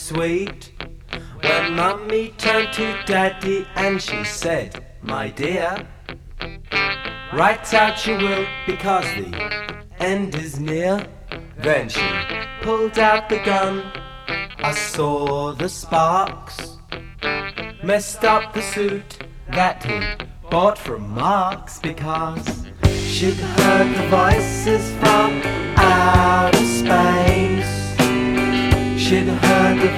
sweet. When Mummy turned to Daddy and she said, "My dear, right out you will, because the end is near." Then she pulled out the gun. I saw the sparks, messed up the suit that he bought from Marks, because she'd heard the voices from outer space. She'd heard the